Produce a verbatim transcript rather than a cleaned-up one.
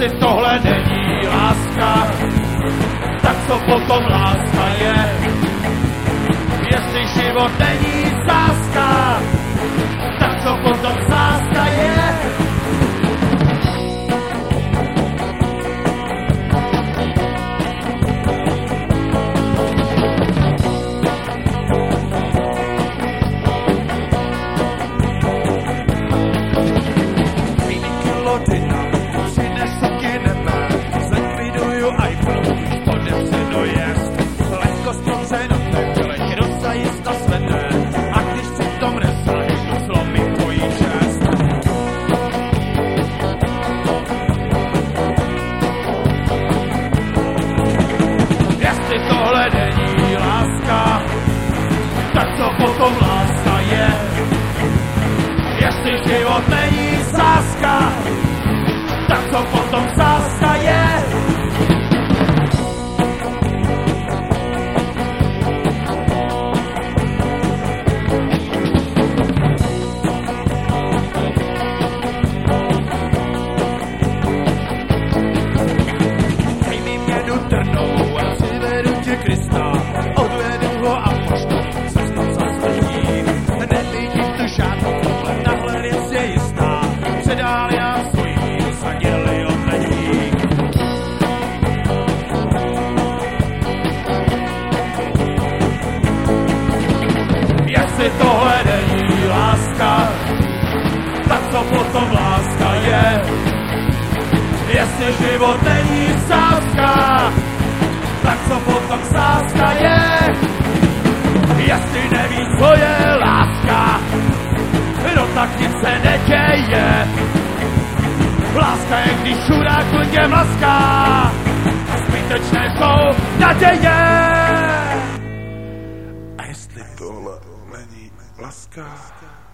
Jestli tohle není láska, tak co potom láska je? Jestli život není sázka, tak co potom sázka je? Potom láska je, jestli život není sázka, tak co potom sázka je? Přijmi mě do trnou a přivedu tě Krista, odvedu ho a poštu. Předál já svůj mír, saděli odletí. Jestli tohle není láska, tak co potom láska je? Jestli život není sázka, tak co potom sázka je? Jestli nevíš, co je láska, no tak nic se neděje. Láska je, když chudák lidem laská a zbytečné jsou naděje. A jestli tohle není láska,